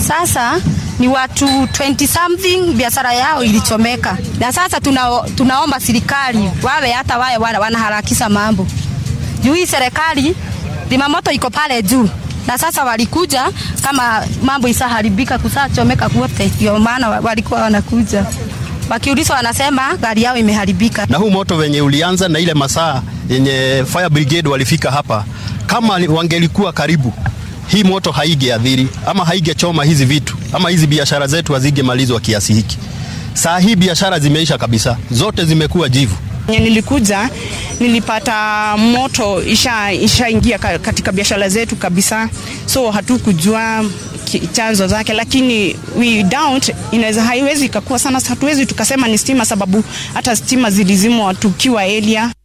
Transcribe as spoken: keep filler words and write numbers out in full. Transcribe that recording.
Sasa ni watu twenty something biashara yao ilichomeka. Na sasa tuna, tunaomba serikali wawe hata wale wale wanaharakisha mambo. Juu hii serikali zimamoto iko pale juu. Na sasa walikuja kama mambo isaharibika kusachomeka kwote, ndio maana walikuwa wanakuja. Wakiulizwa wanasema gari yao imeharibika. Na huu moto wenye ulianza na ile masaa yenye fire brigade walifika hapa, kama wangelikuwa karibu, hii moto haigeathiri ama haigechoma hizi vitu ama hizi biashara zetu hazingemalizwa kiasi hiki. Saa hii biashara zimeisha kabisa, zote zimekuwa jivu. Nilikuja nilipata moto isha ishaingia katika biashara zetu kabisa, so hatukujua chanzo zake, lakini we doubt inaweza haiwezi ikakuwa sana, hatuwezi tukasema ni stima sababu hata stima zilizimwa tukiwa area.